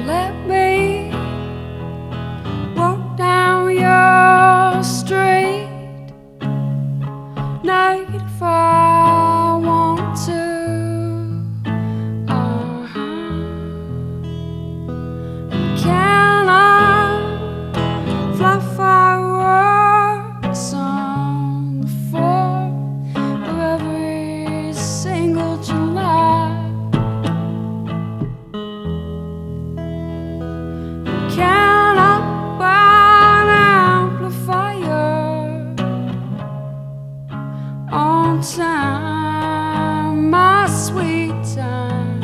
let me walk down your street naked if I want to? Can I fly fireworks on the 4th of every single July? Can I buy an amplifier on time, my sweet time?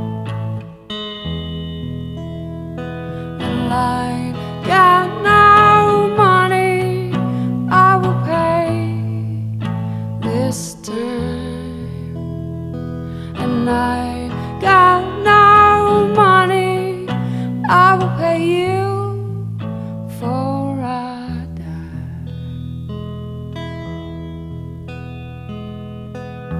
And I got no money I will pay this time. And I got no money I will pay you for I die.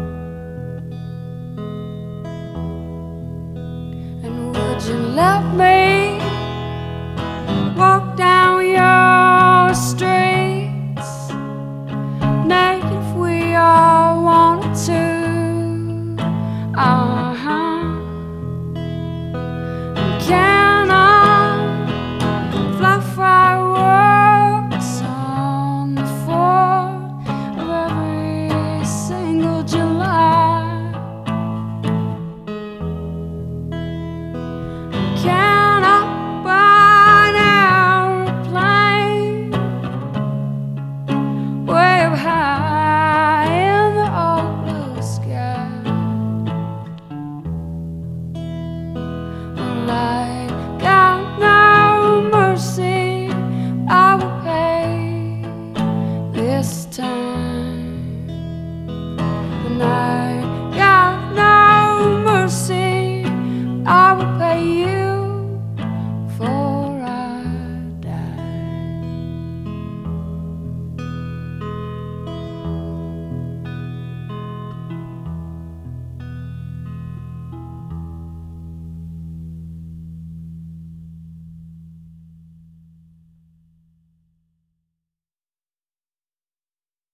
And would you let me